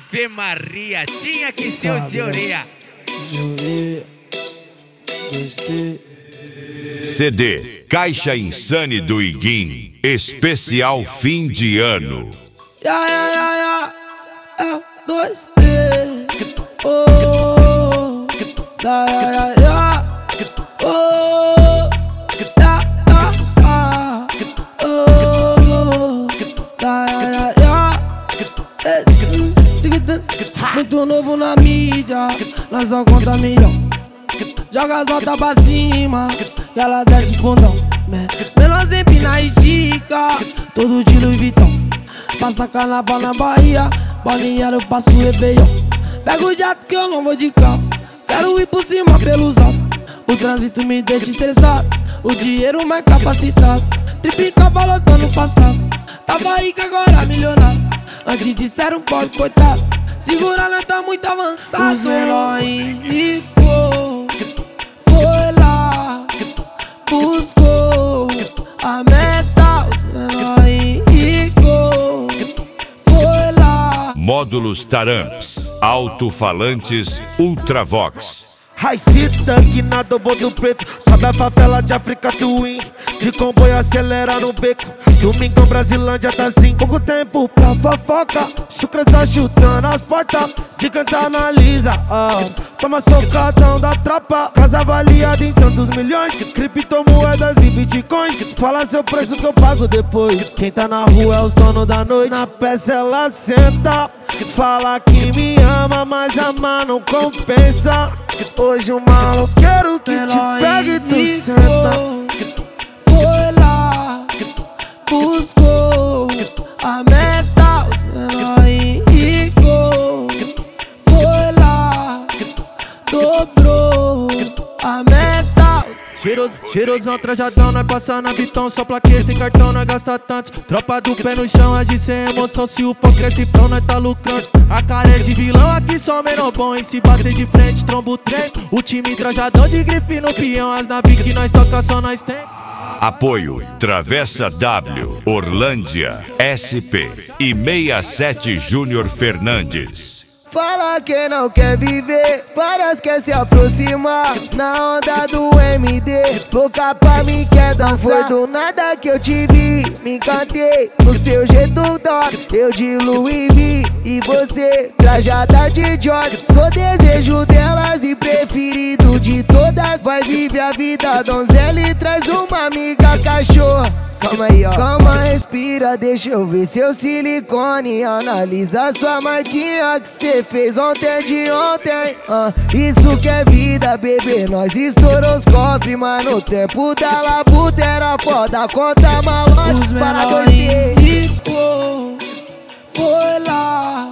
Ave Maria, tinha que ser o Dioreia. CD Caixa Insane do Iguim, especial fim de ano. É o 2T. Oh, muito novo na mídia, nós só conta milhão. Joga as notas pra cima, que ela desce o bundão. Menos empina e estica, todo de Louis Vuitton. Passa carnaval na Bahia, bolinha eu passo o Réveillon. Pego o jato que eu não vou de carro, quero ir por cima pelos altos. O trânsito me deixa estressado, o dinheiro mais capacitado. Triplica valor do ano passado, tava rico agora milionário. Antes disseram pobre coitado, segura nós tá muito avançado. Os menor rico foi lá, buscou a meta. Os menor rico foi lá. Módulos Taramps, alto-falantes Ultravox. Raici tanque na dobro do preto, sobe a favela de África Twin. De comboio acelera no beco, Domingão Brasilândia tá assim. Pouco tempo pra fofoca, chucreza chutando as portas. Gigante analisa, toma socadão da tropa. Casa avaliada em tantos milhões, criptomoedas e bitcoins. Fala seu preço que eu pago depois. Quem tá na rua é os donos da noite. Na peça ela senta, fala que me ama, mas amar não compensa. Hoje o maloqueiro que te pega e tu senta. Foi lá, buscou a meta. Os menor rico foi lá, dobrou a meta. Cheirosão, trajadão, nós passa na Vitão. Só plaquê, sem cartão, nós gasta tanto. Tropa do pé no chão, age sem emoção. Se o foco é cifrão, nós tá lucrando. A cara é de vilão, aqui só menor bom. E se bater de frente, trombo o trem. O time trajadão de grife no peão. As naves que nós toca só nós tem. Apoio Travessa W, Orlândia, SP e 67 Júnior Fernandes. Fala que não quer viver, várias quer se aproximar. Na onda do MD, louca pra mim quer dançar. Foi do nada que eu te vi, me encantei no seu jeito top. Eu de Louis V e você trajada de Jordan. Sou desejo delas e preferido de todas. Vai viver a vida donzela e traz uma amiga cachorra. Calma aí, ó. Calma, respira, deixa eu ver seu silicone. Analisa sua marquinha que cê fez ontem de ontem. Isso que é vida, bebê. Nós estourou os cofres, mas no tempo da labuta era foda. Conta malote para 2D. Rico foi lá,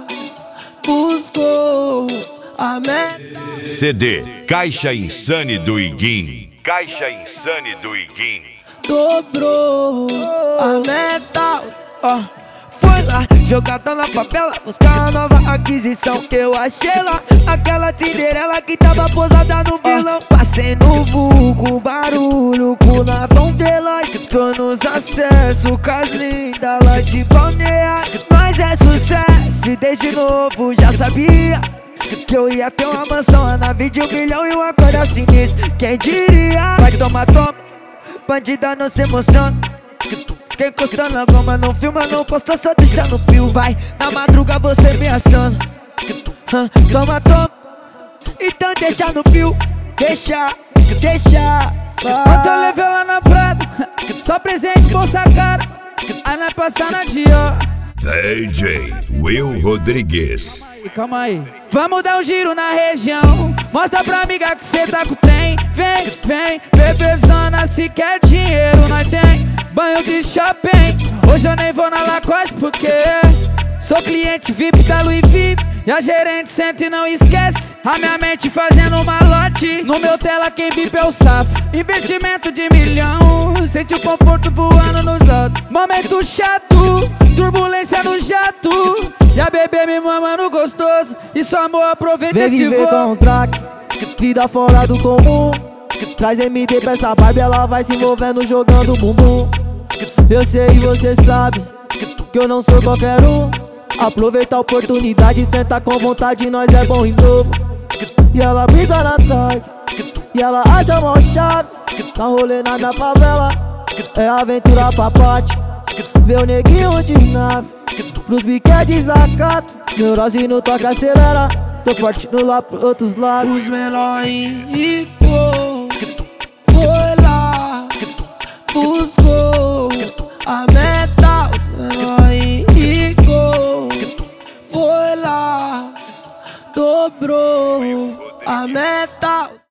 buscou a meta. CD Caixa Insane do Iguim. Caixa Insane do Iguim. Dobrou a meta. Foi lá, jogada na papela, buscar a nova aquisição. Eu achei lá aquela Cinderela que tava posada no vilão. Passei no vulgo, barulho, com lavão veloz. Tô nos acessos, cas linda lá de Balneário. Mas é sucesso e desde novo já sabia que eu ia ter uma mansão, a nave de 1 milhão e uma coisa sinistra. Quem diria? Vai tomar toma, bandida não se emociona. Quem encosta na goma não filma, não posta, só deixa no pio. Vai, na madruga você me aciona. Toma, toma, então deixa no pio. Deixa. Ontem eu levei lá na Prada, só presente, bolsa cara. Aí nós passa na Dior. DJ Will Rodrigues. Calma aí. Vamos dar um giro na região, mostra pra amiga que cê tá com o trem. Vem, bebezona, se quer dinheiro nós tem. Banho de shopping, hoje eu nem vou na Lacoste porque sou cliente VIP da Louis V. E a gerente senta e não esquece a minha mente fazendo malote. No meu tela quem bipa é o safo, investimento de 1 milhão. Sente o conforto voando nos altos. Momento chato, turbulência no jato. E a bebê me mama no gostoso, e só amor aproveita vem esse viver voo. com os track, vida fora do comum. Traz MD pra essa Barbie, ela vai se envolvendo jogando bumbum. Eu sei e você sabe que eu não sou qualquer um. Aproveita a oportunidade, senta com vontade, nós é bom e novo. E ela brisa na tarde, e ela acha mó chave. Tá rolê na favela, é aventura pra pate. Vê o neguinho de nave, pros biqué desacato. Neurose no toque acelera, tô partindo lá pros outros lados. Os menor rico foi lá, buscou a meta. Os menor rico foi lá, dobrou a meta.